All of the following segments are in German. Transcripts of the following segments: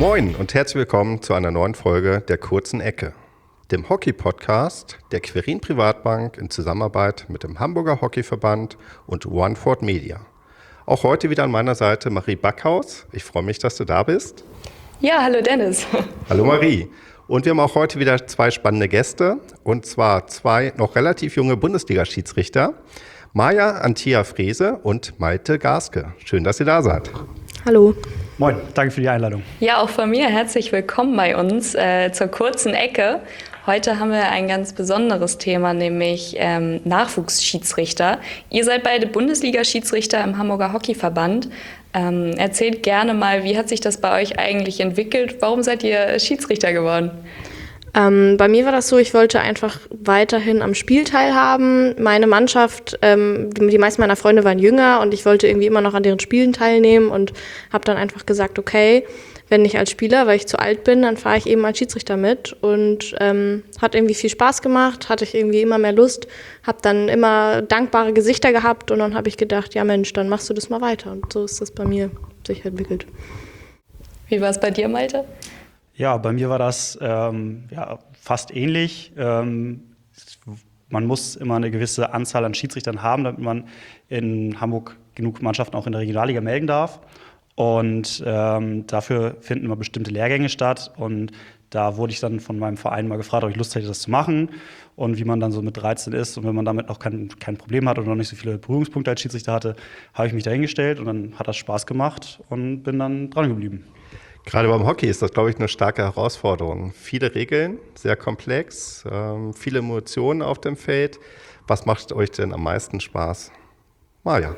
Moin und herzlich willkommen zu einer neuen Folge der Kurzen Ecke, dem Hockey-Podcast der Quirin Privatbank in Zusammenarbeit mit dem Hamburger Hockeyverband und OneFord Media. Auch heute wieder an meiner Seite Marie Backhaus. Ich freue mich, dass du da bist. Ja, hallo Dennis. Hallo Marie. Und wir haben auch heute wieder zwei spannende Gäste, und zwar zwei noch relativ junge Bundesliga-Schiedsrichter, Maja Antia Frese und Malte Gaske. Schön, dass ihr da seid. Hallo. Moin, danke für die Einladung. Ja, auch von mir herzlich willkommen bei uns zur kurzen Ecke. Heute haben wir ein ganz besonderes Thema, nämlich Nachwuchsschiedsrichter. Ihr seid beide Bundesliga-Schiedsrichter im Hamburger Hockeyverband. Erzählt gerne mal, wie hat sich das bei euch eigentlich entwickelt? Warum seid ihr Schiedsrichter geworden? Bei mir war das so, ich wollte einfach weiterhin am Spiel teilhaben. Meine Mannschaft, die meisten meiner Freunde waren jünger und ich wollte irgendwie immer noch an deren Spielen teilnehmen und habe dann einfach gesagt, okay, wenn nicht als Spieler, weil ich zu alt bin, dann fahre ich eben als Schiedsrichter mit. Und hat irgendwie viel Spaß gemacht, hatte ich irgendwie immer mehr Lust, habe dann immer dankbare Gesichter gehabt und dann habe ich gedacht, ja Mensch, dann machst du das mal weiter. Und so ist das bei mir sich entwickelt. Wie war es bei dir, Malte? Ja, bei mir war das fast ähnlich. Man muss immer eine gewisse Anzahl an Schiedsrichtern haben, damit man in Hamburg genug Mannschaften auch in der Regionalliga melden darf. Und dafür finden immer bestimmte Lehrgänge statt. Und da wurde ich dann von meinem Verein mal gefragt, ob ich Lust hätte, das zu machen. Und wie man dann so mit 13 ist und wenn man damit noch kein Problem hat oder noch nicht so viele Berührungspunkte als Schiedsrichter hatte, habe ich mich dahingestellt und dann hat das Spaß gemacht und bin dann dran geblieben. Gerade beim Hockey ist das, glaube ich, eine starke Herausforderung. Viele Regeln, sehr komplex, viele Emotionen auf dem Feld. Was macht euch denn am meisten Spaß? Maja.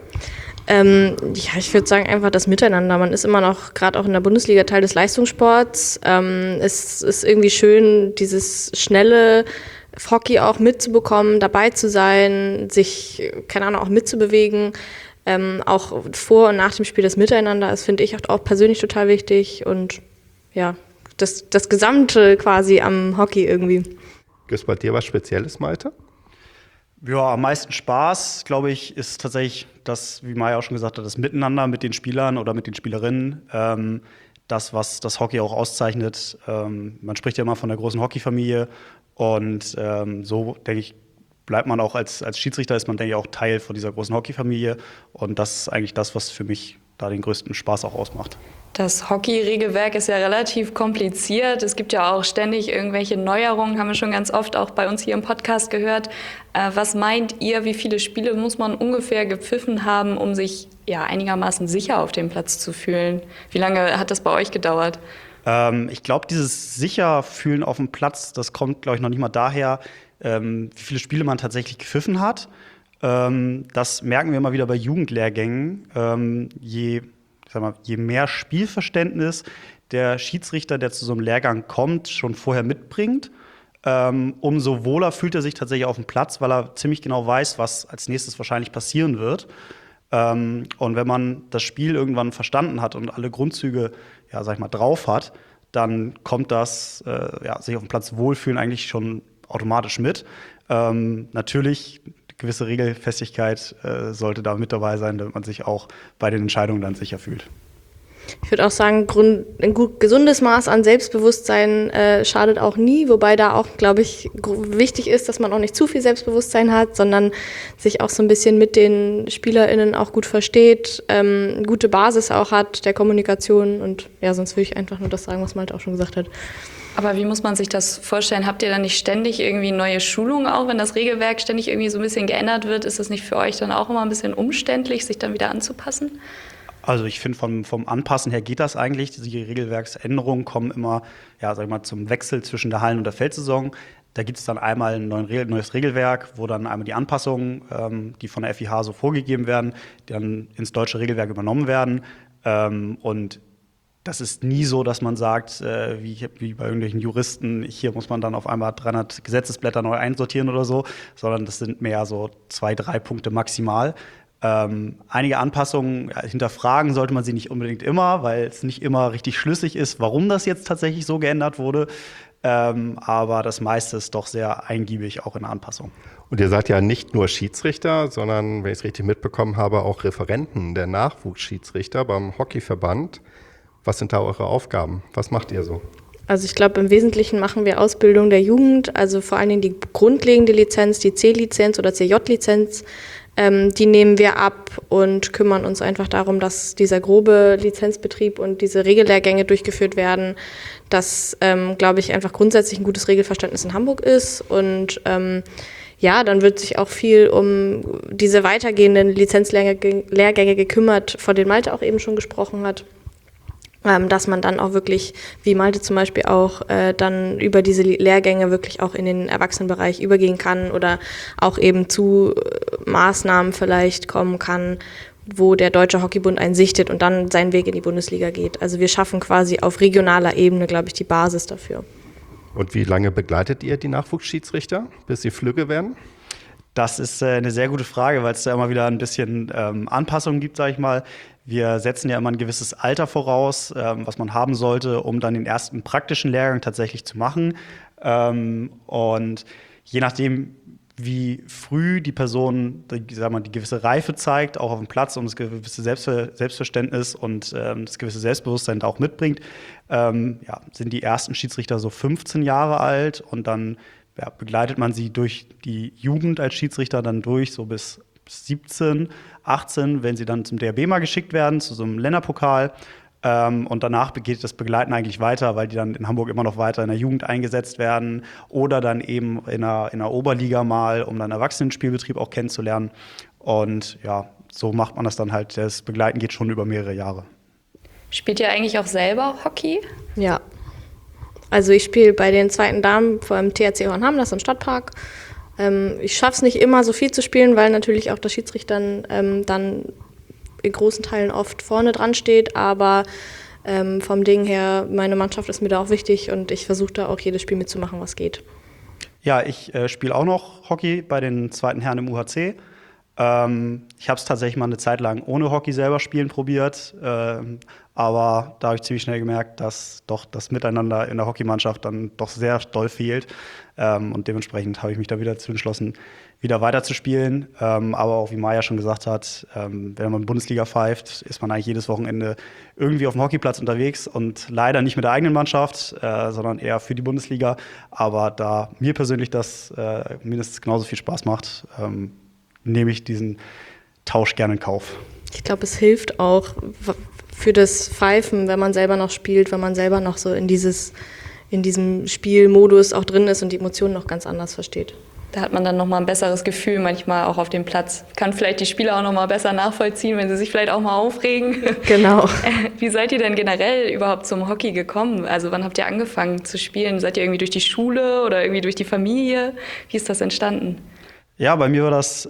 Ich würde sagen, einfach das Miteinander. Man ist immer noch, gerade auch in der Bundesliga, Teil des Leistungssports. Es ist irgendwie schön, dieses schnelle Hockey auch mitzubekommen, dabei zu sein, sich, keine Ahnung, auch mitzubewegen. Auch vor und nach dem Spiel das Miteinander ist, finde ich, auch persönlich total wichtig. Und ja, das Gesamte quasi am Hockey irgendwie. Gibt es bei dir was Spezielles, Malte? Ja, am meisten Spaß, glaube ich, ist tatsächlich das, wie Maja auch schon gesagt hat, das Miteinander mit den Spielern oder mit den Spielerinnen. Das, was das Hockey auch auszeichnet. Man spricht ja immer von der großen Hockeyfamilie. Und so, denke ich, bleibt man auch als Schiedsrichter, ist man, denke ich, auch Teil von dieser großen Hockeyfamilie. Und das ist eigentlich das, was für mich da den größten Spaß auch ausmacht. Das Hockey-Regelwerk ist ja relativ kompliziert. Es gibt ja auch ständig irgendwelche Neuerungen, haben wir schon ganz oft auch bei uns hier im Podcast gehört. Was meint ihr, wie viele Spiele muss man ungefähr gepfiffen haben, um sich ja einigermaßen sicher auf dem Platz zu fühlen? Wie lange hat das bei euch gedauert? Ich glaube, dieses Sicherfühlen auf dem Platz, das kommt, glaube ich, noch nicht mal daher, wie viele Spiele man tatsächlich gepfiffen hat. Das merken wir immer wieder bei Jugendlehrgängen. Je mehr Spielverständnis der Schiedsrichter, der zu so einem Lehrgang kommt, schon vorher mitbringt, umso wohler fühlt er sich tatsächlich auf dem Platz, weil er ziemlich genau weiß, was als nächstes wahrscheinlich passieren wird. Und wenn man das Spiel irgendwann verstanden hat und alle Grundzüge, drauf hat, dann kommt das, sich auf dem Platz wohlfühlen eigentlich schon automatisch mit. Natürlich, gewisse Regelfestigkeit sollte da mit dabei sein, damit man sich auch bei den Entscheidungen dann sicher fühlt. Ich würde auch sagen, ein gesundes Maß an Selbstbewusstsein schadet auch nie, wobei da auch, glaube ich, wichtig ist, dass man auch nicht zu viel Selbstbewusstsein hat, sondern sich auch so ein bisschen mit den SpielerInnen auch gut versteht, eine gute Basis auch hat der Kommunikation und ja, sonst würde ich einfach nur das sagen, was Malte auch schon gesagt hat. Aber wie muss man sich das vorstellen? Habt ihr dann nicht ständig irgendwie neue Schulungen auch, wenn das Regelwerk ständig irgendwie so ein bisschen geändert wird? Ist das nicht für euch dann auch immer ein bisschen umständlich, sich dann wieder anzupassen? Also ich finde, vom Anpassen her geht das eigentlich. Die Regelwerksänderungen kommen immer zum Wechsel zwischen der Hallen- und der Feldsaison. Da gibt es dann einmal ein neues Regelwerk, wo dann einmal die Anpassungen, die von der FIH so vorgegeben werden, die dann ins deutsche Regelwerk übernommen werden. Und das ist nie so, dass man sagt, wie bei irgendwelchen Juristen, hier muss man dann auf einmal 300 Gesetzesblätter neu einsortieren oder so, sondern das sind mehr so 2-3 Punkte maximal. Einige Anpassungen hinterfragen sollte man sie nicht unbedingt immer, weil es nicht immer richtig schlüssig ist, warum das jetzt tatsächlich so geändert wurde. Aber das meiste ist doch sehr eingiebig auch in der Anpassung. Und ihr seid ja nicht nur Schiedsrichter, sondern, wenn ich es richtig mitbekommen habe, auch Referenten der Nachwuchsschiedsrichter beim Hockeyverband. Was sind da eure Aufgaben? Was macht ihr so? Also ich glaube, im Wesentlichen machen wir Ausbildung der Jugend, also vor allen Dingen die grundlegende Lizenz, die C-Lizenz oder CJ-Lizenz, die nehmen wir ab und kümmern uns einfach darum, dass dieser grobe Lizenzbetrieb und diese Regellehrgänge durchgeführt werden, dass, glaube ich, einfach grundsätzlich ein gutes Regelverständnis in Hamburg ist und ja, dann wird sich auch viel um diese weitergehenden Lizenzlehrgänge gekümmert, von denen Malte auch eben schon gesprochen hat. Dass man dann auch wirklich, wie Malte zum Beispiel auch, dann über diese Lehrgänge wirklich auch in den Erwachsenenbereich übergehen kann oder auch eben zu Maßnahmen vielleicht kommen kann, wo der Deutsche Hockeybund einen sichtet und dann seinen Weg in die Bundesliga geht. Also wir schaffen quasi auf regionaler Ebene, glaube ich, die Basis dafür. Und wie lange begleitet ihr die Nachwuchsschiedsrichter, bis sie flügge werden? Das ist eine sehr gute Frage, weil es da immer wieder ein bisschen Anpassungen gibt, sage ich mal. Wir setzen ja immer ein gewisses Alter voraus, was man haben sollte, um dann den ersten praktischen Lehrgang tatsächlich zu machen. Und je nachdem, wie früh die Person die gewisse Reife zeigt, auch auf dem Platz und das gewisse Selbstverständnis und das gewisse Selbstbewusstsein da auch mitbringt, sind die ersten Schiedsrichter so 15 Jahre alt und dann begleitet man sie durch die Jugend als Schiedsrichter dann durch, so bis 17, 18, wenn sie dann zum DRB mal geschickt werden, zu so einem Länderpokal. Und danach geht das Begleiten eigentlich weiter, weil die dann in Hamburg immer noch weiter in der Jugend eingesetzt werden oder dann eben in der Oberliga mal, um dann Erwachsenenspielbetrieb auch kennenzulernen. Und ja, so macht man das dann halt. Das Begleiten geht schon über mehrere Jahre. Spielt ihr eigentlich auch selber Hockey? Ja. Also ich spiele bei den zweiten Damen vom THC Hornhamm, das ist im Stadtpark. Ich schaffe es nicht immer so viel zu spielen, weil natürlich auch das Schiedsrichtern dann in großen Teilen oft vorne dran steht, aber vom Ding her, meine Mannschaft ist mir da auch wichtig und ich versuche da auch jedes Spiel mitzumachen, was geht. Ja, ich spiele auch noch Hockey bei den zweiten Herren im UHC. Ich habe es tatsächlich mal eine Zeit lang ohne Hockey selber spielen probiert, aber da habe ich ziemlich schnell gemerkt, dass doch das Miteinander in der Hockeymannschaft dann doch sehr doll fehlt. Und dementsprechend habe ich mich da wieder zu entschlossen, wieder weiterzuspielen. Aber auch wie Maja schon gesagt hat, wenn man Bundesliga pfeift, ist man eigentlich jedes Wochenende irgendwie auf dem Hockeyplatz unterwegs und leider nicht mit der eigenen Mannschaft, sondern eher für die Bundesliga. Aber da mir persönlich das mindestens genauso viel Spaß macht, nehme ich diesen Tausch gerne in Kauf. Ich glaube, es hilft auch für das Pfeifen, wenn man selber noch spielt, wenn man selber noch so in diesem Spielmodus auch drin ist und die Emotionen noch ganz anders versteht. Da hat man dann nochmal ein besseres Gefühl manchmal auch auf dem Platz. Kann vielleicht die Spieler auch nochmal besser nachvollziehen, wenn sie sich vielleicht auch mal aufregen. Genau. Wie seid ihr denn generell überhaupt zum Hockey gekommen? Also wann habt ihr angefangen zu spielen? Seid ihr irgendwie durch die Schule oder irgendwie durch die Familie? Wie ist das entstanden? Ja, bei mir war das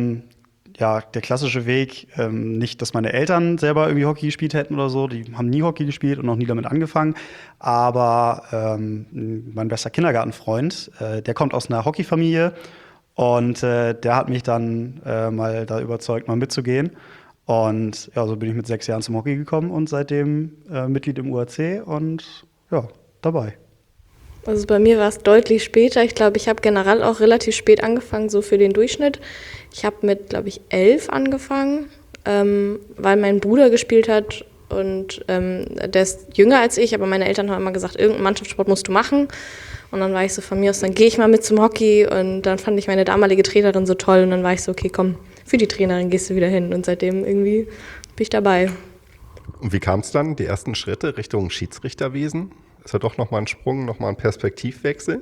der klassische Weg, nicht, dass meine Eltern selber irgendwie Hockey gespielt hätten oder so, die haben nie Hockey gespielt und noch nie damit angefangen, aber mein bester Kindergartenfreund, der kommt aus einer Hockeyfamilie und der hat mich dann mal da überzeugt, mal mitzugehen und ja, so bin ich mit 6 Jahren zum Hockey gekommen und seitdem Mitglied im UAC und ja, dabei. Also bei mir war es deutlich später. Ich glaube, ich habe generell auch relativ spät angefangen, so für den Durchschnitt. Ich habe mit, glaube ich, 11 angefangen, weil mein Bruder gespielt hat und der ist jünger als ich, aber meine Eltern haben immer gesagt, irgendeinen Mannschaftssport musst du machen. Und dann war ich so von mir aus, dann gehe ich mal mit zum Hockey und dann fand ich meine damalige Trainerin so toll und dann war ich so, okay, komm, für die Trainerin gehst du wieder hin und seitdem irgendwie bin ich dabei. Und wie kam es dann, die ersten Schritte Richtung Schiedsrichterwesen? Ist ja doch nochmal ein Sprung, nochmal ein Perspektivwechsel?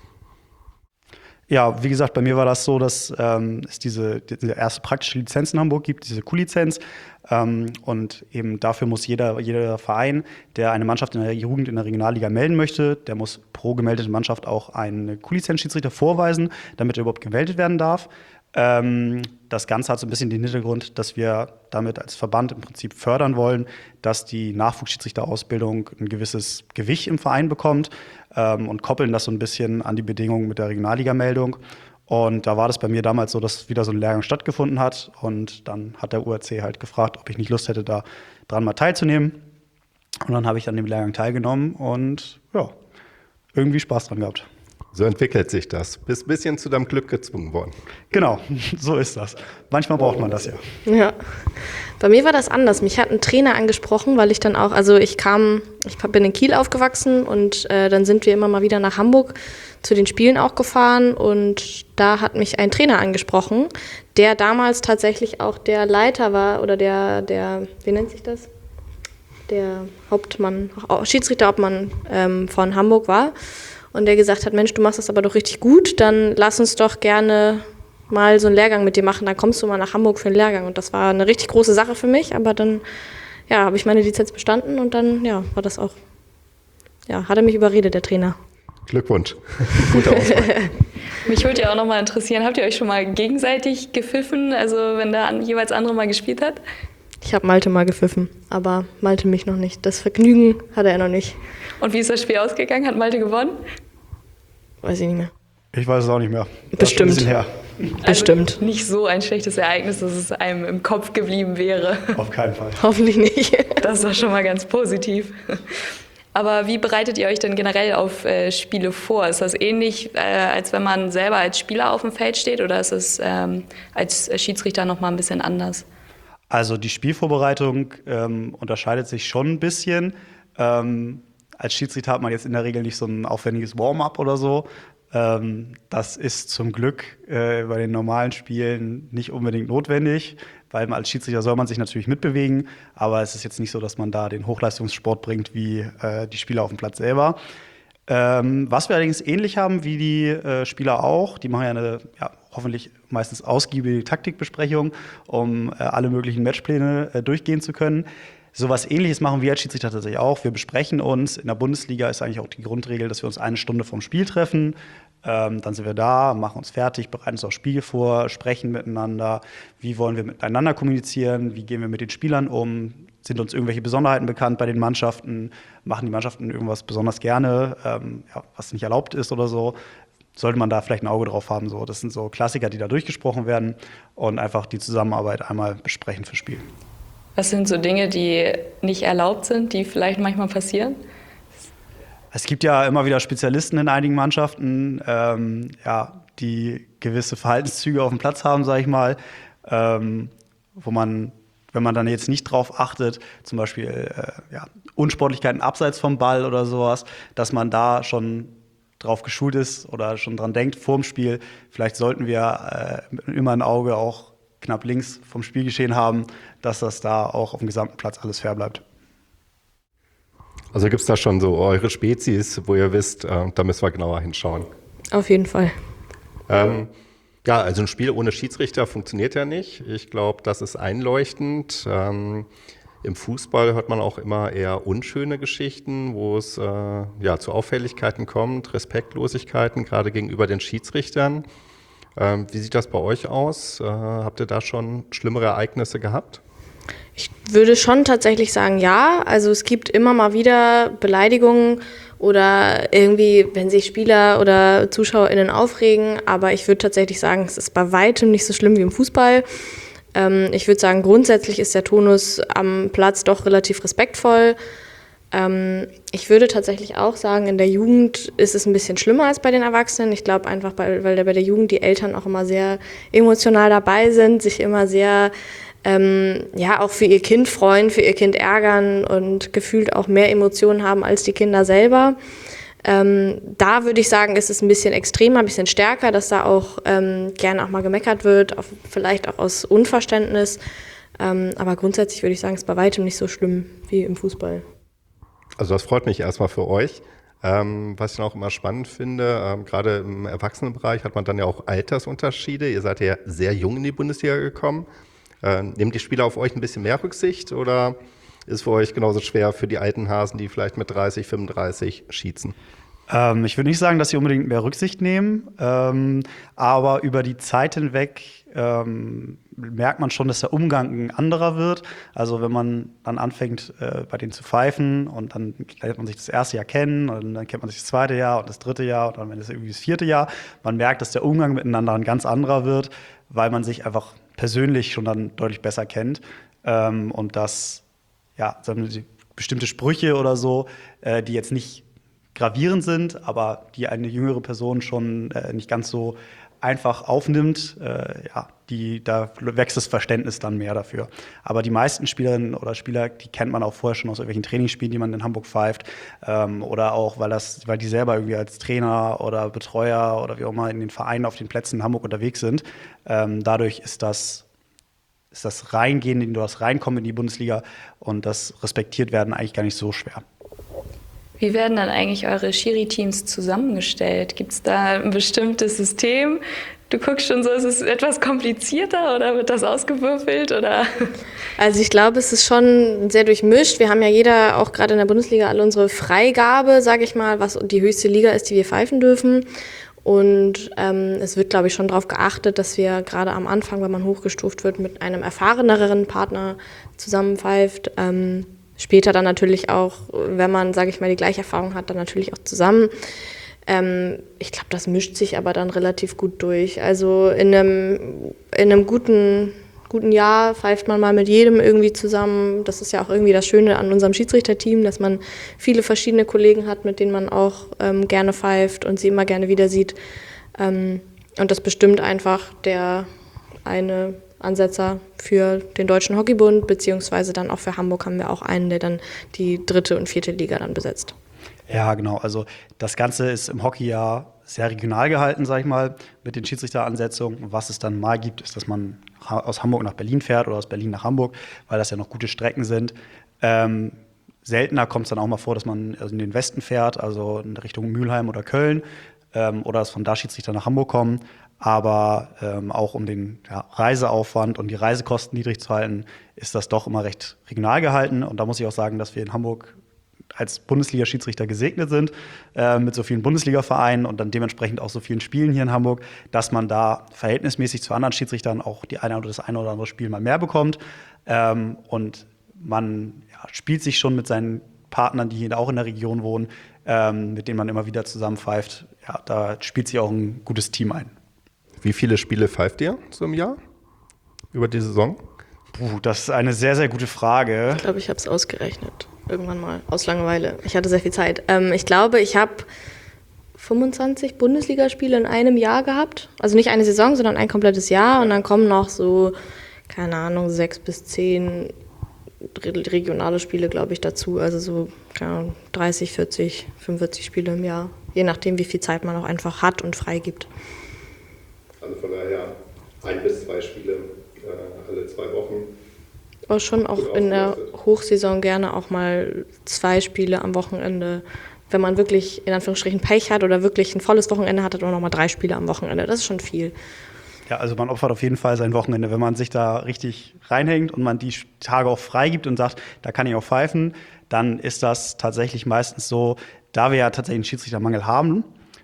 Ja, wie gesagt, bei mir war das so, dass es diese erste praktische Lizenz in Hamburg gibt, diese Q-Lizenz. Und eben dafür muss jeder Verein, der eine Mannschaft in der Jugend in der Regionalliga melden möchte, der muss pro gemeldete Mannschaft auch einen Q-Lizenz-Schiedsrichter vorweisen, damit er überhaupt gemeldet werden darf. Das Ganze hat so ein bisschen den Hintergrund, dass wir damit als Verband im Prinzip fördern wollen, dass die Nachwuchsschiedsrichterausbildung ein gewisses Gewicht im Verein bekommt und koppeln das so ein bisschen an die Bedingungen mit der Regionalliga-Meldung. Und da war das bei mir damals so, dass wieder so ein Lehrgang stattgefunden hat. Und dann hat der UAC halt gefragt, ob ich nicht Lust hätte, da dran mal teilzunehmen. Und dann habe ich an dem Lehrgang teilgenommen und ja, irgendwie Spaß dran gehabt. So entwickelt sich das. Bist ein bisschen zu deinem Glück gezwungen worden. Genau, so ist das. Manchmal braucht man das ja. Ja, bei mir war das anders. Mich hat ein Trainer angesprochen, weil ich dann auch, also ich bin in Kiel aufgewachsen und dann sind wir immer mal wieder nach Hamburg zu den Spielen auch gefahren und da hat mich ein Trainer angesprochen, der damals tatsächlich auch der Leiter war oder der wie nennt sich das? Der Hauptmann, Schiedsrichterhauptmann von Hamburg war und der gesagt hat, Mensch, du machst das aber doch richtig gut, dann lass uns doch gerne mal so einen Lehrgang mit dir machen, dann kommst du mal nach Hamburg für einen Lehrgang. Und das war eine richtig große Sache für mich, aber dann habe ich meine Lizenz bestanden und dann war das auch, hat er mich überredet, der Trainer. Glückwunsch. Gute Auswahl. Mich würde ja auch nochmal interessieren, habt ihr euch schon mal gegenseitig gepfiffen, also wenn der jeweils andere mal gespielt hat? Ich habe Malte mal gepfiffen, aber Malte mich noch nicht. Das Vergnügen hatte er noch nicht. Und wie ist das Spiel ausgegangen? Hat Malte gewonnen? Weiß ich nicht mehr. Ich weiß es auch nicht mehr. Bestimmt. Das ist schon ein bisschen her. Bestimmt. Also nicht so ein schlechtes Ereignis, dass es einem im Kopf geblieben wäre. Auf keinen Fall. Hoffentlich nicht. Das ist doch schon mal ganz positiv. Aber wie bereitet ihr euch denn generell auf Spiele vor? Ist das ähnlich, als wenn man selber als Spieler auf dem Feld steht oder ist es als Schiedsrichter noch mal ein bisschen anders? Also die Spielvorbereitung unterscheidet sich schon ein bisschen. Als Schiedsrichter hat man jetzt in der Regel nicht so ein aufwendiges Warm-up oder so. Das ist zum Glück bei den normalen Spielen nicht unbedingt notwendig, weil als Schiedsrichter soll man sich natürlich mitbewegen, aber es ist jetzt nicht so, dass man da den Hochleistungssport bringt wie die Spieler auf dem Platz selber. Was wir allerdings ähnlich haben wie die Spieler auch, die machen ja eine hoffentlich meistens ausgiebige Taktikbesprechung, um alle möglichen Matchpläne durchgehen zu können. Sowas Ähnliches machen wir als Schiedsrichter tatsächlich auch. Wir besprechen uns. In der Bundesliga ist eigentlich auch die Grundregel, dass wir uns 1 Stunde vorm Spiel treffen. Dann sind wir da, machen uns fertig, bereiten uns aufs Spiel vor, sprechen miteinander. Wie wollen wir miteinander kommunizieren? Wie gehen wir mit den Spielern um? Sind uns irgendwelche Besonderheiten bekannt bei den Mannschaften? Machen die Mannschaften irgendwas besonders gerne, was nicht erlaubt ist oder so? Sollte man da vielleicht ein Auge drauf haben? So. Das sind so Klassiker, die da durchgesprochen werden und einfach die Zusammenarbeit einmal besprechen fürs Spiel. Was sind so Dinge, die nicht erlaubt sind, die vielleicht manchmal passieren? Es gibt ja immer wieder Spezialisten in einigen Mannschaften, die gewisse Verhaltenszüge auf dem Platz haben, sage ich mal, wo man, wenn man dann jetzt nicht drauf achtet, zum Beispiel Unsportlichkeiten abseits vom Ball oder sowas, dass man da schon drauf geschult ist oder schon dran denkt vorm Spiel. Vielleicht sollten wir immer ein Auge auch knapp links vom Spielgeschehen haben, dass das da auch auf dem gesamten Platz alles fair bleibt. Also gibt es da schon so eure Spezies, wo ihr wisst, da müssen wir genauer hinschauen? Auf jeden Fall. Also ein Spiel ohne Schiedsrichter funktioniert ja nicht. Ich glaube, das ist einleuchtend. Im Fußball hört man auch immer eher unschöne Geschichten, wo es zu Auffälligkeiten kommt, Respektlosigkeiten, gerade gegenüber den Schiedsrichtern. Wie sieht das bei euch aus? Habt ihr da schon schlimmere Ereignisse gehabt? Ich würde schon tatsächlich sagen, ja. Also es gibt immer mal wieder Beleidigungen oder irgendwie, wenn sich Spieler oder ZuschauerInnen aufregen. Aber ich würde tatsächlich sagen, es ist bei weitem nicht so schlimm wie im Fußball. Ich würde sagen, grundsätzlich ist der Tonus am Platz doch relativ respektvoll. Ich würde tatsächlich auch sagen, in der Jugend ist es ein bisschen schlimmer als bei den Erwachsenen. Ich glaube einfach, weil bei der Jugend die Eltern auch immer sehr emotional dabei sind, sich immer sehr auch für ihr Kind freuen, für ihr Kind ärgern und gefühlt auch mehr Emotionen haben als die Kinder selber. Da würde ich sagen, ist es ein bisschen extremer, ein bisschen stärker, dass da auch gerne auch mal gemeckert wird, vielleicht auch aus Unverständnis. Aber grundsätzlich würde ich sagen, es ist bei weitem nicht so schlimm wie im Fußball. Also das freut mich erstmal für euch. Was ich dann auch immer spannend finde, gerade im Erwachsenenbereich hat man dann ja auch Altersunterschiede. Ihr seid ja sehr jung in die Bundesliga gekommen. Nehmen die Spieler auf euch ein bisschen mehr Rücksicht oder ist es für euch genauso schwer für die alten Hasen, die vielleicht mit 30, 35 schießen? Ich würde nicht sagen, dass sie unbedingt mehr Rücksicht nehmen, aber über die Zeit hinweg merkt man schon, dass der Umgang ein anderer wird. Also wenn man dann anfängt, bei denen zu pfeifen und dann lernt man sich das erste Jahr kennen und dann kennt man sich das zweite Jahr und das dritte Jahr und dann ist es irgendwie das vierte Jahr. Man merkt, dass der Umgang miteinander ein ganz anderer wird, weil man sich einfach persönlich schon dann deutlich besser kennt und dass bestimmte Sprüche oder so, die jetzt nicht gravierend sind, aber die eine jüngere Person schon nicht ganz so einfach aufnimmt, da wächst das Verständnis dann mehr dafür. Aber die meisten Spielerinnen oder Spieler, die kennt man auch vorher schon aus irgendwelchen Trainingsspielen, die man in Hamburg pfeift, oder auch, weil die selber irgendwie als Trainer oder Betreuer oder wie auch immer in den Vereinen auf den Plätzen in Hamburg unterwegs sind. Dadurch ist das Reingehen, das Reinkommen in die Bundesliga und das respektiert werden eigentlich gar nicht so schwer. Wie werden dann eigentlich eure Schiri-Teams zusammengestellt? Gibt es da ein bestimmtes System? Du guckst schon so, ist es etwas komplizierter oder wird das ausgewürfelt? Oder? Also ich glaube, es ist schon sehr durchmischt. Wir haben ja jeder, auch gerade in der Bundesliga, alle unsere Freigabe, sage ich mal, was die höchste Liga ist, die wir pfeifen dürfen. Und es wird, glaube ich, schon darauf geachtet, dass wir gerade am Anfang, wenn man hochgestuft wird, mit einem erfahreneren Partner zusammenpfeift. Später dann natürlich auch, wenn man, sage ich mal, die gleiche Erfahrung hat, dann natürlich auch zusammen. Ich glaube, das mischt sich aber dann relativ gut durch. Also in einem guten Jahr pfeift man mal mit jedem irgendwie zusammen. Das ist ja auch irgendwie das Schöne an unserem Schiedsrichterteam, dass man viele verschiedene Kollegen hat, mit denen man auch gerne pfeift und sie immer gerne wieder sieht. Und das bestimmt einfach der eine Ansetzer für den Deutschen Hockeybund, beziehungsweise dann auch für Hamburg haben wir auch einen, der dann die 3. und 4. Liga dann besetzt. Ja, genau. Also das Ganze ist im Hockey ja sehr regional gehalten, sag ich mal, mit den Schiedsrichteransetzungen. Was es dann mal gibt, ist, dass man aus Hamburg nach Berlin fährt oder aus Berlin nach Hamburg, weil das ja noch gute Strecken sind. Seltener kommt es dann auch mal vor, dass man in den Westen fährt, also in Richtung Mülheim oder Köln, oder dass von da Schiedsrichter nach Hamburg kommen. Aber auch um den Reiseaufwand und die Reisekosten niedrig zu halten, ist das doch immer recht regional gehalten. Und da muss ich auch sagen, dass wir in Hamburg als Bundesliga-Schiedsrichter gesegnet sind, mit so vielen Bundesliga-Vereinen und dann dementsprechend auch so vielen Spielen hier in Hamburg, dass man da verhältnismäßig zu anderen Schiedsrichtern auch das eine oder andere Spiel mal mehr bekommt. Und man spielt sich schon mit seinen Partnern, die hier auch in der Region wohnen, mit denen man immer wieder zusammen pfeift. Ja, da spielt sich auch ein gutes Team ein. Wie viele Spiele pfeift ihr so im Jahr über die Saison? Das ist eine sehr, sehr gute Frage. Ich glaube, ich habe es ausgerechnet. Irgendwann mal, aus Langeweile. Ich hatte sehr viel Zeit. Ich glaube, ich habe 25 Bundesligaspiele in einem Jahr gehabt. Also nicht eine Saison, sondern ein komplettes Jahr. Und dann kommen noch so, keine Ahnung, 6 bis 10 regionale Spiele, glaube ich, dazu. Also so, keine Ahnung, 30, 40, 45 Spiele im Jahr. Je nachdem, wie viel Zeit man auch einfach hat und frei gibt. Also von daher 1 bis 2 Spiele alle 2 Wochen. Aber schon auch in der Hochsaison gerne auch mal 2 Spiele am Wochenende. Wenn man wirklich in Anführungsstrichen Pech hat oder wirklich ein volles Wochenende hat, hat man noch mal 3 Spiele am Wochenende. Das ist schon viel. Ja, also man opfert auf jeden Fall sein Wochenende. Wenn man sich da richtig reinhängt und man die Tage auch freigibt und sagt, da kann ich auch pfeifen, dann ist das tatsächlich meistens so, da wir ja tatsächlich einen Schiedsrichtermangel haben,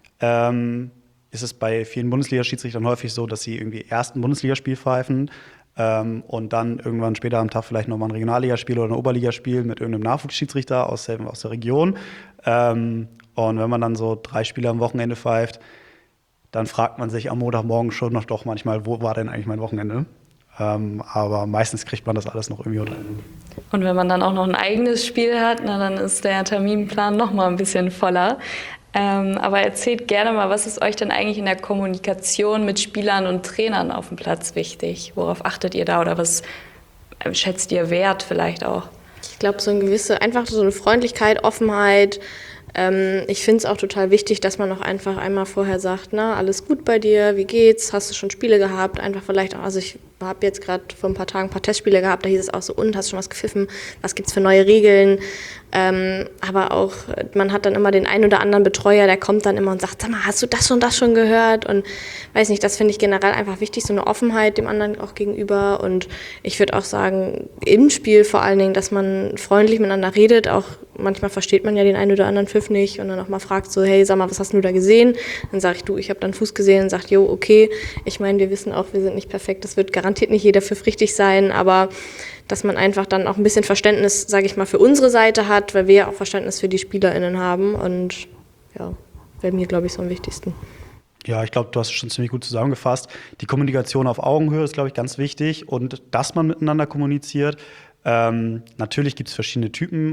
ist es bei vielen Bundesliga-Schiedsrichtern häufig so, dass sie irgendwie erst ein Bundesligaspiel pfeifen und dann irgendwann später am Tag vielleicht nochmal ein Regionalligaspiel oder ein Oberligaspiel mit irgendeinem Nachwuchsschiedsrichter aus der Region. Und wenn man dann so 3 Spiele am Wochenende pfeift, dann fragt man sich am Montagmorgen schon noch doch manchmal, wo war denn eigentlich mein Wochenende? Aber meistens kriegt man das alles noch irgendwie unter. Und wenn man dann auch noch ein eigenes Spiel hat, dann ist der Terminplan noch mal ein bisschen voller. Aber erzählt gerne mal, was ist euch denn eigentlich in der Kommunikation mit Spielern und Trainern auf dem Platz wichtig? Worauf achtet ihr da oder was schätzt ihr wert vielleicht auch? Ich glaube, einfach so eine Freundlichkeit, Offenheit. Ich finde es auch total wichtig, dass man auch einfach einmal vorher sagt, na, alles gut bei dir, wie geht's, hast du schon Spiele gehabt? Einfach vielleicht auch, also ich habe jetzt gerade vor ein paar Tagen ein paar Testspiele gehabt, da hieß es auch so, und, hast du schon was gepfiffen? Was gibt's für neue Regeln? Aber auch, man hat dann immer den einen oder anderen Betreuer, der kommt dann immer und sagt, sag mal, hast du das und das schon gehört? Und weiß nicht, das finde ich generell einfach wichtig, so eine Offenheit dem anderen auch gegenüber. Und ich würde auch sagen, im Spiel vor allen Dingen, dass man freundlich miteinander redet. Auch manchmal versteht man ja den einen oder anderen Pfiff nicht und dann auch mal fragt so, hey, sag mal, was hast du da gesehen? Dann sage ich, du, ich habe da einen Fuß gesehen und sagt, jo, okay. Ich meine, wir wissen auch, wir sind nicht perfekt. Das wird garantiert nicht jeder Pfiff richtig sein, aber dass man einfach dann auch ein bisschen Verständnis, sage ich mal, für unsere Seite hat, weil wir ja auch Verständnis für die SpielerInnen haben. Und ja, wäre mir, glaube ich, so am wichtigsten. Ja, ich glaube, du hast es schon ziemlich gut zusammengefasst. Die Kommunikation auf Augenhöhe ist, glaube ich, ganz wichtig und dass man miteinander kommuniziert. Natürlich gibt es verschiedene Typen,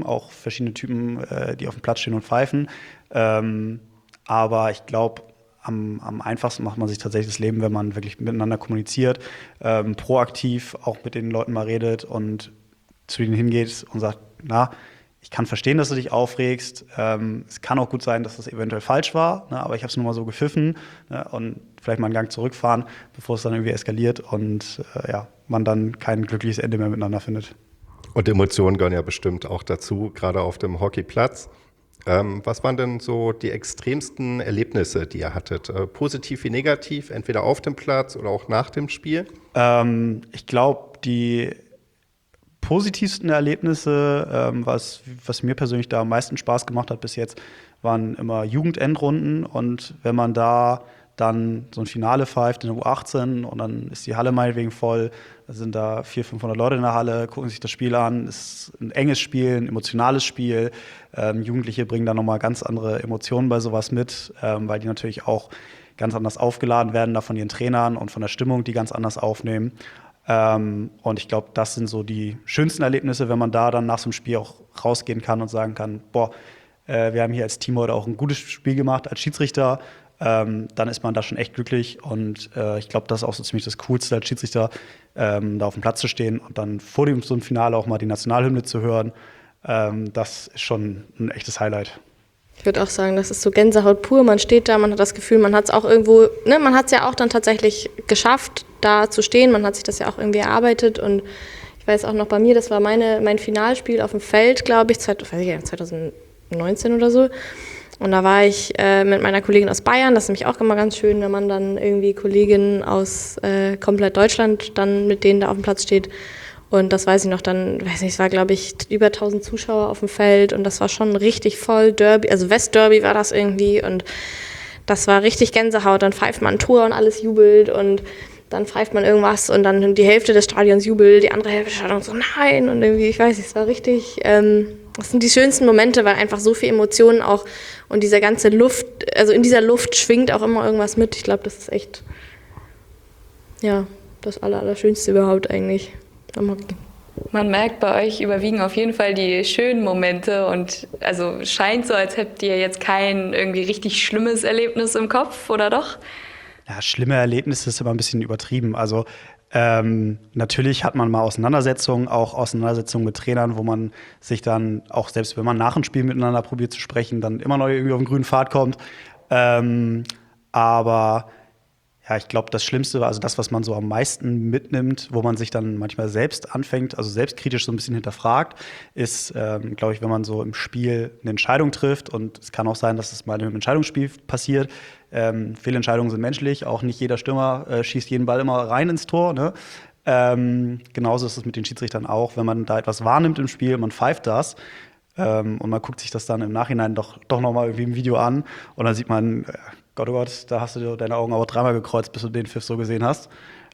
die auf dem Platz stehen und pfeifen. Aber ich glaube, am einfachsten macht man sich tatsächlich das Leben, wenn man wirklich miteinander kommuniziert, proaktiv auch mit den Leuten mal redet und zu ihnen hingeht und sagt, na, ich kann verstehen, dass du dich aufregst. Es kann auch gut sein, dass das eventuell falsch war, ne, aber ich habe es nur mal so gepfiffen, ne, und vielleicht mal einen Gang zurückfahren, bevor es dann irgendwie eskaliert und man dann kein glückliches Ende mehr miteinander findet. Und Emotionen gehören ja bestimmt auch dazu, gerade auf dem Hockeyplatz. Was waren denn so die extremsten Erlebnisse, die ihr hattet? Positiv wie negativ, entweder auf dem Platz oder auch nach dem Spiel? Ich glaube, die positivsten Erlebnisse, was mir persönlich da am meisten Spaß gemacht hat bis jetzt, waren immer Jugendendrunden. Und wenn man da dann so ein Finale pfeift in der U18 und dann ist die Halle meinetwegen voll, da sind da 400, 500 Leute in der Halle, gucken sich das Spiel an, es ist ein enges Spiel, ein emotionales Spiel. Jugendliche bringen da nochmal ganz andere Emotionen bei sowas mit, weil die natürlich auch ganz anders aufgeladen werden da von ihren Trainern und von der Stimmung, die ganz anders aufnehmen. Und ich glaube, das sind so die schönsten Erlebnisse, wenn man da dann nach so einem Spiel auch rausgehen kann und sagen kann, wir haben hier als Team heute auch ein gutes Spiel gemacht als Schiedsrichter. Dann ist man da schon echt glücklich und ich glaube, das ist auch so ziemlich das Coolste als Schiedsrichter, da auf dem Platz zu stehen und dann vor so einem Finale auch mal die Nationalhymne zu hören. Das ist schon ein echtes Highlight. Ich würde auch sagen, das ist so Gänsehaut pur. Man steht da, man hat das Gefühl, man hat es auch irgendwo, ne, man hat es ja auch dann tatsächlich geschafft, da zu stehen. Man hat sich das ja auch irgendwie erarbeitet und ich weiß auch noch bei mir, das war mein Finalspiel auf dem Feld, glaube ich, 2019 oder so. Und da war ich mit meiner Kollegin aus Bayern, das ist nämlich auch immer ganz schön, wenn man dann irgendwie Kolleginnen aus komplett Deutschland dann mit denen da auf dem Platz steht. Und das weiß ich noch dann, es war, glaube ich, über 1000 Zuschauer auf dem Feld und das war schon richtig voll Derby, also Westderby war das irgendwie und das war richtig Gänsehaut. Dann pfeift man ein Tor und alles jubelt und dann pfeift man irgendwas und dann die Hälfte des Stadions jubelt, die andere Hälfte des Stadions so nein und irgendwie, ich weiß nicht, es war richtig, das sind die schönsten Momente, weil einfach so viel Emotionen auch und diese ganze Luft, also in dieser Luft schwingt auch immer irgendwas mit. Ich glaube, das ist echt, ja, das Allerschönste überhaupt eigentlich. Man merkt, bei euch überwiegen auf jeden Fall die schönen Momente und also scheint so, als hättet ihr jetzt kein irgendwie richtig schlimmes Erlebnis im Kopf, oder doch? Ja, schlimme Erlebnisse ist immer ein bisschen übertrieben. Also natürlich hat man mal Auseinandersetzungen mit Trainern, wo man sich dann, auch selbst wenn man nach dem Spiel miteinander probiert zu sprechen, dann immer noch irgendwie auf den grünen Pfad kommt. Aber ja, ich glaube, das Schlimmste war, also das, was man so am meisten mitnimmt, wo man sich dann manchmal selbst anfängt, also selbstkritisch so ein bisschen hinterfragt, ist, glaube ich, wenn man so im Spiel eine Entscheidung trifft. Und es kann auch sein, dass es mal im Entscheidungsspiel passiert. Fehlentscheidungen sind menschlich. Auch nicht jeder Stürmer schießt jeden Ball immer rein ins Tor. Ne? Genauso ist es mit den Schiedsrichtern auch. Wenn man da etwas wahrnimmt im Spiel, man pfeift das. Und man guckt sich das dann im Nachhinein doch noch mal irgendwie im Video an. Und dann sieht man, Gott, oh Gott, da hast du deine Augen aber dreimal gekreuzt, bis du den Pfiff so gesehen hast.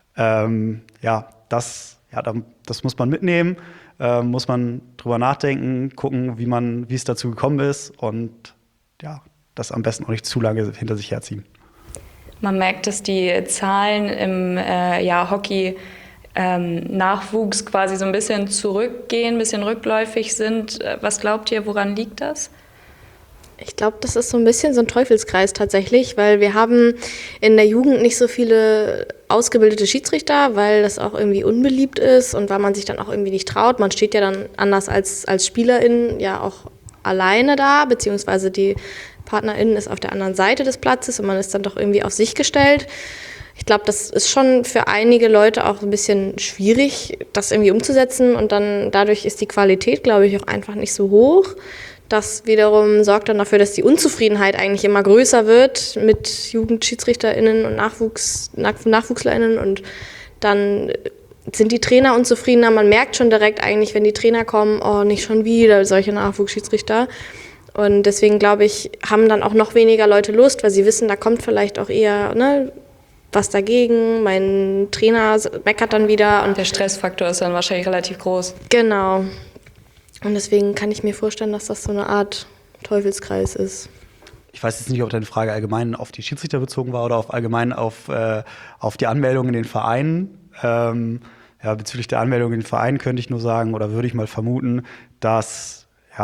Das muss man mitnehmen, muss man drüber nachdenken, gucken, wie es dazu gekommen ist und ja, das am besten auch nicht zu lange hinter sich herziehen. Man merkt, dass die Zahlen im Hockey Nachwuchs quasi so ein bisschen zurückgehen, ein bisschen rückläufig sind. Was glaubt ihr, woran liegt das? Ich glaube, das ist so ein bisschen so ein Teufelskreis tatsächlich, weil wir haben in der Jugend nicht so viele ausgebildete Schiedsrichter, weil das auch irgendwie unbeliebt ist und weil man sich dann auch irgendwie nicht traut. Man steht ja dann anders als Spielerin ja auch alleine da, beziehungsweise die Partnerin ist auf der anderen Seite des Platzes und man ist dann doch irgendwie auf sich gestellt. Ich glaube, das ist schon für einige Leute auch ein bisschen schwierig, das irgendwie umzusetzen und dann dadurch ist die Qualität, glaube ich, auch einfach nicht so hoch. Das wiederum sorgt dann dafür, dass die Unzufriedenheit eigentlich immer größer wird mit JugendschiedsrichterInnen und NachwuchslerInnen und dann sind die Trainer unzufriedener. Man merkt schon direkt eigentlich, wenn die Trainer kommen, oh, nicht schon wieder solche Nachwuchsschiedsrichter. Und deswegen, glaube ich, haben dann auch noch weniger Leute Lust, weil sie wissen, da kommt vielleicht auch eher was dagegen. Mein Trainer meckert dann wieder. Und der Stressfaktor ist dann wahrscheinlich relativ groß. Genau. Und deswegen kann ich mir vorstellen, dass das so eine Art Teufelskreis ist. Ich weiß jetzt nicht, ob deine Frage allgemein auf die Schiedsrichter bezogen war oder allgemein auf die Anmeldung in den Vereinen. Ja, bezüglich der Anmeldung in den Verein könnte ich nur sagen oder würde ich mal vermuten, dass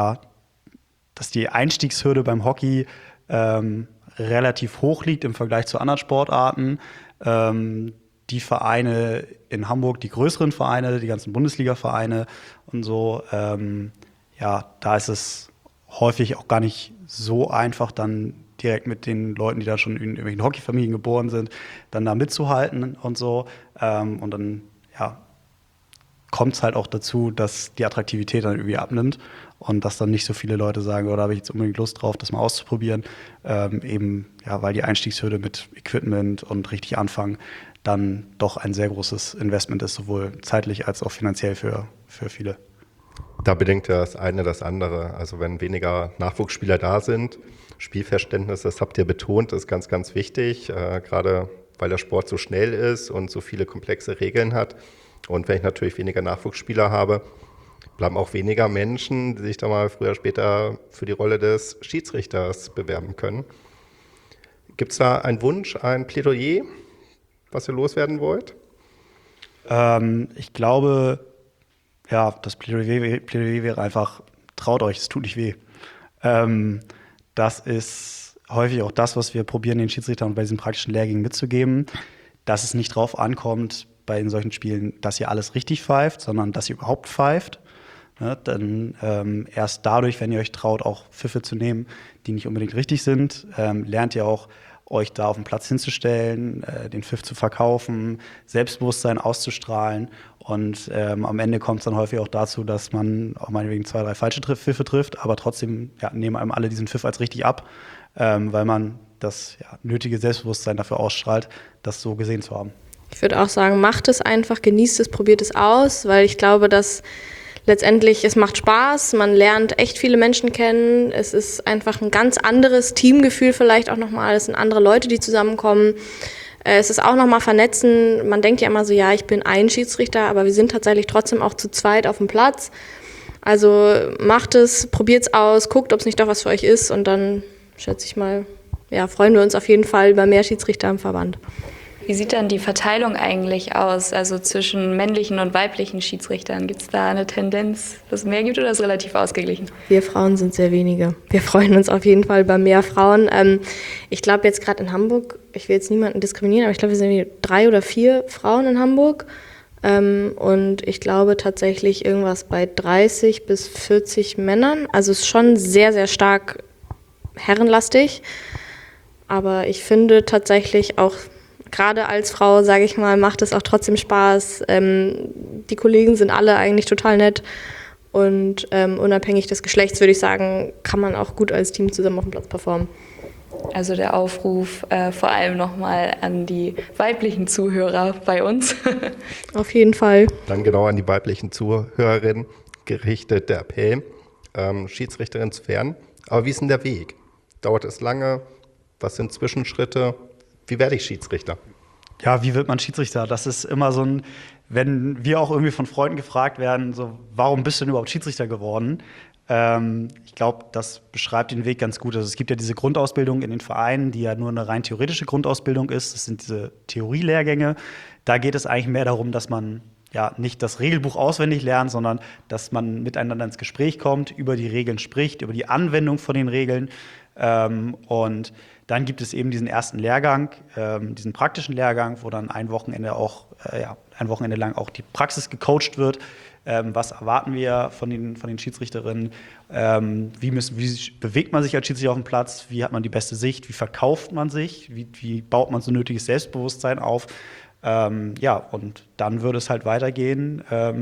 die Einstiegshürde beim Hockey relativ hoch liegt im Vergleich zu anderen Sportarten. Die Vereine in Hamburg, die größeren Vereine, die ganzen Bundesliga-Vereine und so, da ist es häufig auch gar nicht so einfach, dann direkt mit den Leuten, die da schon in irgendwelchen Hockeyfamilien geboren sind, dann da mitzuhalten und so. Und dann, kommt es halt auch dazu, dass die Attraktivität dann irgendwie abnimmt und dass dann nicht so viele Leute sagen, da habe ich jetzt unbedingt Lust drauf, das mal auszuprobieren. Weil die Einstiegshürde mit Equipment und richtig anfangen dann doch ein sehr großes Investment ist, sowohl zeitlich als auch finanziell für viele. Da bedingt ja das eine das andere. Also wenn weniger Nachwuchsspieler da sind, Spielverständnis, das habt ihr betont, ist ganz, ganz wichtig, gerade weil der Sport so schnell ist und so viele komplexe Regeln hat. Und wenn ich natürlich weniger Nachwuchsspieler habe, bleiben auch weniger Menschen, die sich da mal früher oder später für die Rolle des Schiedsrichters bewerben können. Gibt es da einen Wunsch, ein Plädoyer, was ihr loswerden wollt? Ich glaube, das Plädoyer wäre einfach, traut euch, es tut nicht weh. Das ist häufig auch das, was wir probieren, den Schiedsrichtern bei diesen praktischen Lehrgängen mitzugeben, dass es nicht drauf ankommt, bei solchen Spielen, dass ihr alles richtig pfeift, sondern dass ihr überhaupt pfeift. Ne? Denn erst dadurch, wenn ihr euch traut, auch Pfiffe zu nehmen, die nicht unbedingt richtig sind, lernt ihr auch, euch da auf den Platz hinzustellen, den Pfiff zu verkaufen, Selbstbewusstsein auszustrahlen. Und am Ende kommt es dann häufig auch dazu, dass man auch meinetwegen 2, 3 falsche Pfiffe trifft, aber trotzdem nehmen einem alle diesen Pfiff als richtig ab, weil man das nötige Selbstbewusstsein dafür ausstrahlt, das so gesehen zu haben. Ich würde auch sagen, macht es einfach, genießt es, probiert es aus, weil ich glaube, dass letztendlich es macht Spaß, man lernt echt viele Menschen kennen, es ist einfach ein ganz anderes Teamgefühl vielleicht auch nochmal, es sind andere Leute, die zusammenkommen. Es ist auch nochmal vernetzen, man denkt ja immer so, ich bin ein Schiedsrichter, aber wir sind tatsächlich trotzdem auch zu zweit auf dem Platz. Also macht es, probiert es aus, guckt, ob es nicht doch was für euch ist und dann, schätze ich mal, freuen wir uns auf jeden Fall über mehr Schiedsrichter im Verband. Wie sieht dann die Verteilung eigentlich aus, also zwischen männlichen und weiblichen Schiedsrichtern? Gibt es da eine Tendenz, dass es mehr gibt oder ist es relativ ausgeglichen? Wir Frauen sind sehr wenige. Wir freuen uns auf jeden Fall über mehr Frauen. Ich glaube jetzt gerade in Hamburg, ich will jetzt niemanden diskriminieren, aber ich glaube, wir sind 3 oder 4 Frauen in Hamburg. Und ich glaube tatsächlich irgendwas bei 30 bis 40 Männern. Also es ist schon sehr, sehr stark herrenlastig. Aber ich finde tatsächlich auch, gerade als Frau, sage ich mal, macht es auch trotzdem Spaß. Die Kollegen sind alle eigentlich total nett. Und unabhängig des Geschlechts, würde ich sagen, kann man auch gut als Team zusammen auf dem Platz performen. Also der Aufruf vor allem nochmal an die weiblichen Zuhörer bei uns. Auf jeden Fall. Dann genau an die weiblichen Zuhörerinnen gerichtet der Appell, Schiedsrichterin zu werden. Aber wie ist denn der Weg? Dauert es lange? Was sind Zwischenschritte? Wie werde ich Schiedsrichter? Ja, wie wird man Schiedsrichter? Das ist immer so ein, wenn wir auch irgendwie von Freunden gefragt werden, so, warum bist du denn überhaupt Schiedsrichter geworden? Ich glaube, das beschreibt den Weg ganz gut. Also es gibt ja diese Grundausbildung in den Vereinen, die ja nur eine rein theoretische Grundausbildung ist. Das sind diese Theorielehrgänge. Da geht es eigentlich mehr darum, dass man nicht das Regelbuch auswendig lernt, sondern dass man miteinander ins Gespräch kommt, über die Regeln spricht, über die Anwendung von den Regeln. Und dann gibt es eben diesen ersten Lehrgang, diesen praktischen Lehrgang, wo dann ein Wochenende lang auch die Praxis gecoacht wird. Was erwarten wir von den Schiedsrichterinnen? Wie bewegt man sich als Schiedsrichter auf dem Platz? Wie hat man die beste Sicht? Wie verkauft man sich? Wie baut man so nötiges Selbstbewusstsein auf? Und dann würde es halt weitergehen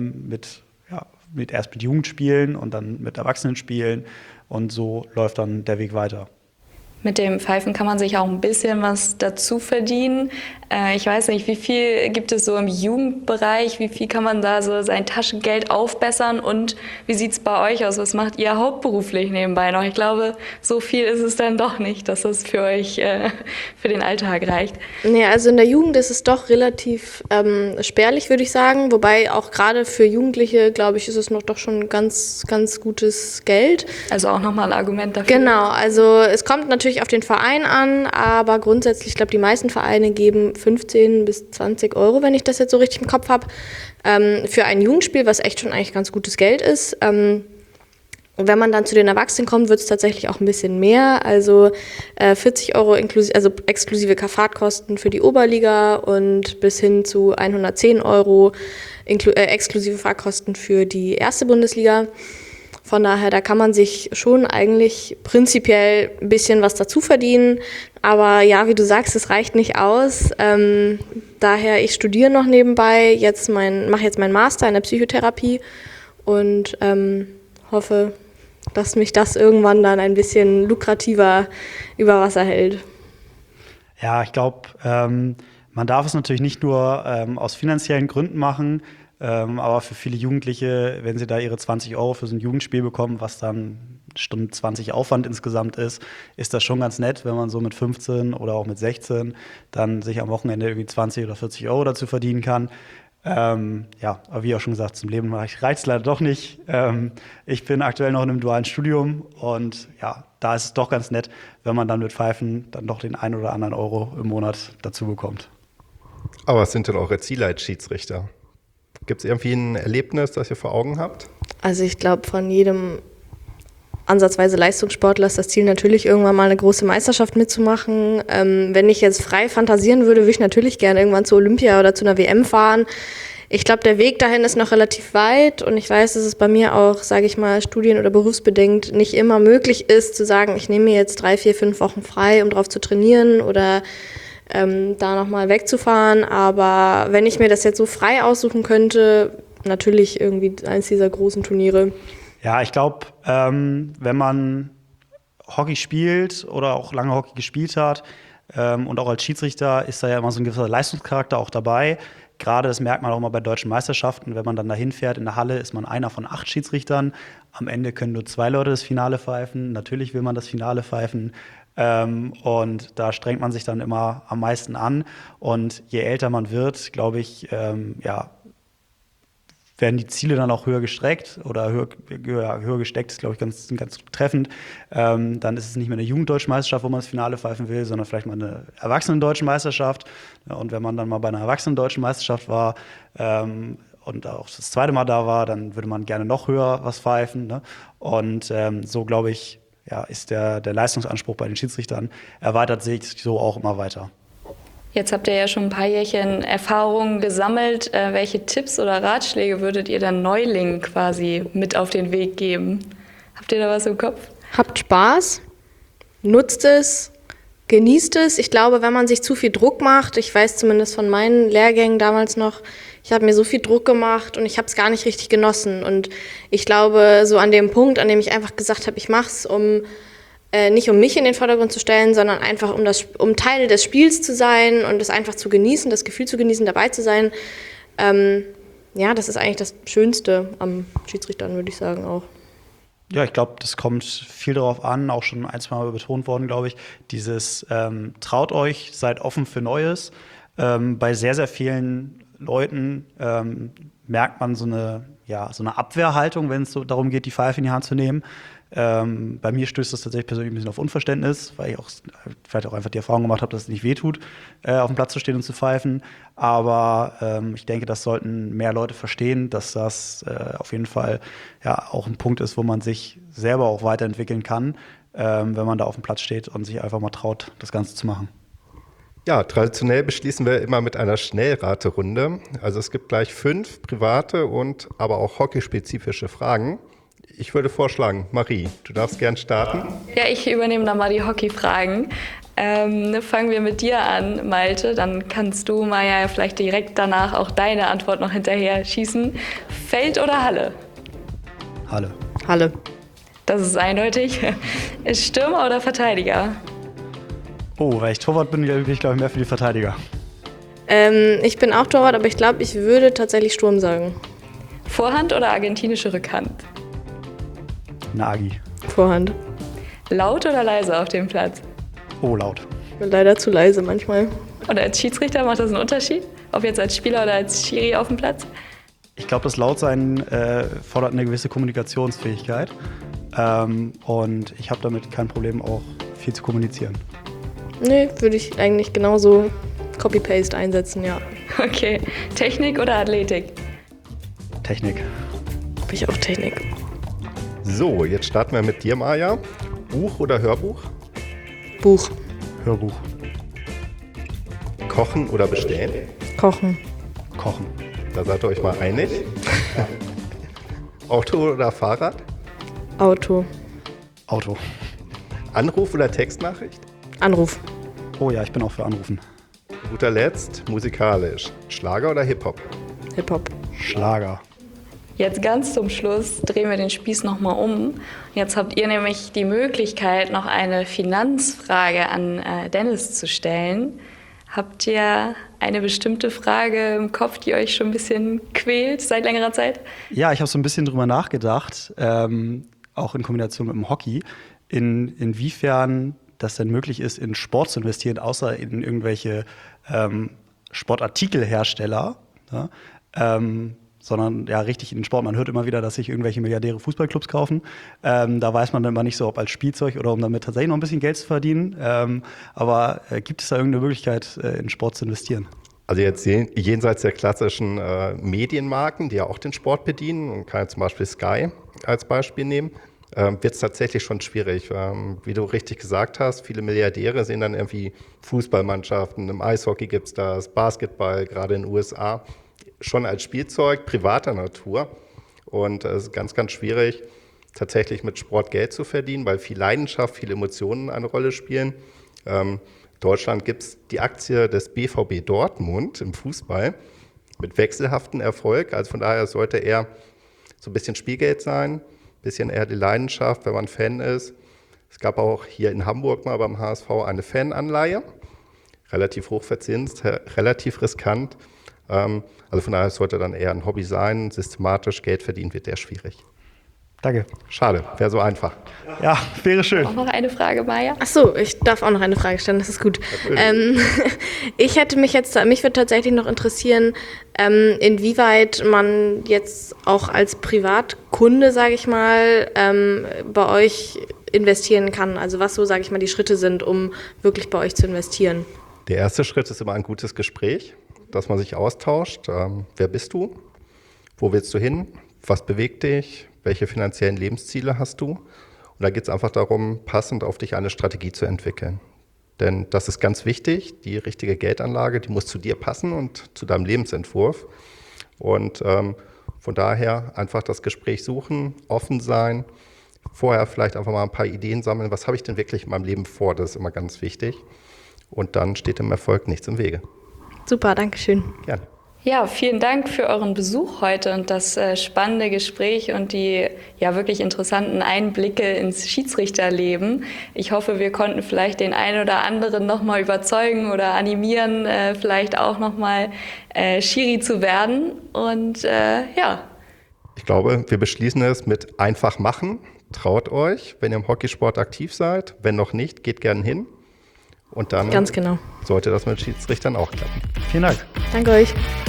erst mit Jugendspielen und dann mit Erwachsenenspielen. Und so läuft dann der Weg weiter. Mit dem Pfeifen kann man sich auch ein bisschen was dazu verdienen. Ich weiß nicht, wie viel gibt es so im Jugendbereich? Wie viel kann man da so sein Taschengeld aufbessern? Und wie sieht es bei euch aus? Was macht ihr hauptberuflich nebenbei noch? Ich glaube, so viel ist es dann doch nicht, dass es für euch für den Alltag reicht. Nee, also in der Jugend ist es doch relativ spärlich, würde ich sagen. Wobei auch gerade für Jugendliche, glaube ich, ist es noch doch schon ganz, ganz gutes Geld. Also auch nochmal ein Argument dafür. Genau, also es kommt natürlich natürlich auf den Verein an, aber grundsätzlich, ich glaube, die meisten Vereine geben 15 bis 20 Euro, wenn ich das jetzt so richtig im Kopf habe, für ein Jugendspiel, was echt schon eigentlich ganz gutes Geld ist. Und wenn man dann zu den Erwachsenen kommt, wird es tatsächlich auch ein bisschen mehr. Also 40 Euro exklusive Fahrtkosten für die Oberliga und bis hin zu 110 Euro exklusive Fahrtkosten für die erste Bundesliga. Von daher, da kann man sich schon eigentlich prinzipiell ein bisschen was dazu verdienen. Aber ja, wie du sagst, es reicht nicht aus. Daher, ich studiere noch nebenbei, mache jetzt meinen Master in der Psychotherapie und hoffe, dass mich das irgendwann dann ein bisschen lukrativer über Wasser hält. Ja, ich glaube, man darf es natürlich nicht nur aus finanziellen Gründen machen, aber für viele Jugendliche, wenn sie da ihre 20 Euro für so ein Jugendspiel bekommen, was dann Stunde 20 Aufwand insgesamt ist das schon ganz nett, wenn man so mit 15 oder auch mit 16 dann sich am Wochenende irgendwie 20 oder 40 Euro dazu verdienen kann. Aber wie auch schon gesagt, zum Leben reicht es leider doch nicht. Ich bin aktuell noch in einem dualen Studium und ja, da ist es doch ganz nett, wenn man dann mit Pfeifen dann doch den einen oder anderen Euro im Monat dazu bekommt. Aber was sind denn eure Ziele als Schiedsrichter? Gibt es irgendwie ein Erlebnis, das ihr vor Augen habt? Also ich glaube, von jedem ansatzweise Leistungssportler ist das Ziel natürlich, irgendwann mal eine große Meisterschaft mitzumachen. Wenn ich jetzt frei fantasieren würde, würde ich natürlich gerne irgendwann zu Olympia oder zu einer WM fahren. Ich glaube, der Weg dahin ist noch relativ weit und ich weiß, dass es bei mir auch, sage ich mal, studien- oder berufsbedingt nicht immer möglich ist, zu sagen, ich nehme mir jetzt 3, 4, 5 Wochen frei, um drauf zu trainieren oder da nochmal wegzufahren. Aber wenn ich mir das jetzt so frei aussuchen könnte, natürlich irgendwie eins dieser großen Turniere. Ja, ich glaube, wenn man Hockey spielt oder auch lange Hockey gespielt hat und auch als Schiedsrichter, ist da ja immer so ein gewisser Leistungscharakter auch dabei. Gerade das merkt man auch mal bei deutschen Meisterschaften, wenn man dann dahin fährt in der Halle, ist man einer von 8 Schiedsrichtern. Am Ende können nur 2 Leute das Finale pfeifen. Natürlich will man das Finale pfeifen. Und da strengt man sich dann immer am meisten an. Und je älter man wird, glaube ich, werden die Ziele dann auch höher gestreckt oder höher gesteckt, ist, glaube ich, ganz treffend. Dann ist es nicht mehr eine Jugenddeutschen Meisterschaft, wo man das Finale pfeifen will, sondern vielleicht mal eine Erwachsenen-Deutschen Meisterschaft. Und wenn man dann mal bei einer Erwachsenen-Deutschen Meisterschaft war und auch das zweite Mal da war, dann würde man gerne noch höher was pfeifen. Ne? Und so, glaube ich, ist der Leistungsanspruch bei den Schiedsrichtern erweitert sich so auch immer weiter. Jetzt habt ihr ja schon ein paar Jährchen Erfahrungen gesammelt. Welche Tipps oder Ratschläge würdet ihr dann Neulingen quasi mit auf den Weg geben? Habt ihr da was im Kopf? Habt Spaß, nutzt es, genießt es. Ich glaube, wenn man sich zu viel Druck macht, ich weiß zumindest von meinen Lehrgängen damals noch, ich habe mir so viel Druck gemacht und ich habe es gar nicht richtig genossen. Und ich glaube, so an dem Punkt, an dem ich einfach gesagt habe, ich mache es, nicht um mich in den Vordergrund zu stellen, sondern einfach um Teil des Spiels zu sein und es einfach zu genießen, das Gefühl zu genießen, dabei zu sein. Das ist eigentlich das Schönste am Schiedsrichtern, würde ich sagen auch. Ja, ich glaube, das kommt viel darauf an, auch schon 1, 2 Mal betont worden, glaube ich. Dieses traut euch, seid offen für Neues. Bei sehr, sehr vielen Leuten merkt man so eine Abwehrhaltung, wenn es so darum geht, die Pfeife in die Hand zu nehmen. Bei mir stößt das tatsächlich persönlich ein bisschen auf Unverständnis, weil ich auch vielleicht auch einfach die Erfahrung gemacht habe, dass es nicht wehtut, auf dem Platz zu stehen und zu pfeifen. Aber ich denke, das sollten mehr Leute verstehen, dass das auf jeden Fall auch ein Punkt ist, wo man sich selber auch weiterentwickeln kann, wenn man da auf dem Platz steht und sich einfach mal traut, das Ganze zu machen. Ja, traditionell beschließen wir immer mit einer Schnellraterunde. Also es gibt gleich 5 private und aber auch hockeyspezifische Fragen. Ich würde vorschlagen, Marie, du darfst gern starten. Ja, ich übernehme dann mal die Hockeyfragen. Fangen wir mit dir an, Malte. Dann kannst du, Maja, vielleicht direkt danach auch deine Antwort noch hinterher schießen. Feld oder Halle? Halle. Halle. Das ist eindeutig. Ist Stürmer oder Verteidiger? Oh, weil ich Torwart bin ich, glaube ich, mehr für die Verteidiger. Ich bin auch Torwart, aber ich glaube, ich würde tatsächlich Sturm sagen. Vorhand oder argentinische Rückhand? Nagi. Vorhand. Laut oder leise auf dem Platz? Oh, laut. Ich bin leider zu leise manchmal. Und als Schiedsrichter macht das einen Unterschied? Ob jetzt als Spieler oder als Schiri auf dem Platz? Ich glaube, das Lautsein fordert eine gewisse Kommunikationsfähigkeit. Und ich habe damit kein Problem, auch viel zu kommunizieren. Nee, würde ich eigentlich genauso Copy-Paste einsetzen, ja. Okay. Technik oder Athletik? Technik. Bin ich auch Technik. So, jetzt starten wir mit dir, Maja. Buch oder Hörbuch? Buch. Hörbuch. Kochen oder bestellen? Kochen. Kochen. Da seid ihr euch mal einig. Auto oder Fahrrad? Auto. Auto. Anruf oder Textnachricht? Anruf. Oh ja, ich bin auch für Anrufen. Zu guter Letzt, musikalisch. Schlager oder Hip-Hop? Hip-Hop. Schlager. Jetzt ganz zum Schluss drehen wir den Spieß nochmal um. Jetzt habt ihr nämlich die Möglichkeit, noch eine Finanzfrage an Dennis zu stellen. Habt ihr eine bestimmte Frage im Kopf, die euch schon ein bisschen quält seit längerer Zeit? Ja, ich habe so ein bisschen drüber nachgedacht, auch in Kombination mit dem Hockey, inwiefern das denn möglich ist, in Sport zu investieren, außer in irgendwelche Sportartikelhersteller, ja, sondern ja richtig in den Sport. Man hört immer wieder, dass sich irgendwelche Milliardäre Fußballclubs kaufen. Da weiß man dann immer nicht so, ob als Spielzeug oder um damit tatsächlich noch ein bisschen Geld zu verdienen. Aber gibt es da irgendeine Möglichkeit, in Sport zu investieren? Also jetzt jenseits der klassischen Medienmarken, die ja auch den Sport bedienen, und kann jetzt zum Beispiel Sky als Beispiel nehmen, wird es tatsächlich schon schwierig. Wie du richtig gesagt hast, viele Milliardäre sehen dann irgendwie Fußballmannschaften, im Eishockey gibt es das, Basketball, gerade in den USA, schon als Spielzeug privater Natur. Und es ist ganz, ganz schwierig, tatsächlich mit Sport Geld zu verdienen, weil viel Leidenschaft, viele Emotionen eine Rolle spielen. In Deutschland gibt es die Aktie des BVB Dortmund im Fußball mit wechselhaftem Erfolg. Also von daher sollte eher so ein bisschen Spielgeld sein, ein bisschen eher die Leidenschaft, wenn man Fan ist. Es gab auch hier in Hamburg mal beim HSV eine Fananleihe, relativ hoch verzinst, relativ riskant. Also von daher sollte dann eher ein Hobby sein. Systematisch Geld verdienen wird eher schwierig. Danke. Schade, wäre so einfach. Ja, wäre schön. Auch noch eine Frage, Maja? Ach so, ich darf auch noch eine Frage stellen, das ist gut. Mich würde tatsächlich noch interessieren, inwieweit man jetzt auch als Privatkunde, sage ich mal, bei euch investieren kann. Also was so, sage ich mal, die Schritte sind, um wirklich bei euch zu investieren. Der erste Schritt ist immer ein gutes Gespräch, dass man sich austauscht. Wer bist du? Wo willst du hin? Was bewegt dich? Welche finanziellen Lebensziele hast du? Und da geht es einfach darum, passend auf dich eine Strategie zu entwickeln. Denn das ist ganz wichtig, die richtige Geldanlage, die muss zu dir passen und zu deinem Lebensentwurf. Und von daher einfach das Gespräch suchen, offen sein, vorher vielleicht einfach mal ein paar Ideen sammeln. Was habe ich denn wirklich in meinem Leben vor? Das ist immer ganz wichtig. Und dann steht dem Erfolg nichts im Wege. Super, danke schön. Gerne. Ja, vielen Dank für euren Besuch heute und das spannende Gespräch und die ja wirklich interessanten Einblicke ins Schiedsrichterleben. Ich hoffe, wir konnten vielleicht den einen oder anderen nochmal überzeugen oder animieren, vielleicht auch nochmal Schiri zu werden. Und ja. Ich glaube, wir beschließen es mit einfach machen. Traut euch, wenn ihr im Hockeysport aktiv seid. Wenn noch nicht, geht gern hin. Und dann Ganz genau. sollte das mit Schiedsrichtern auch klappen. Vielen Dank. Danke euch.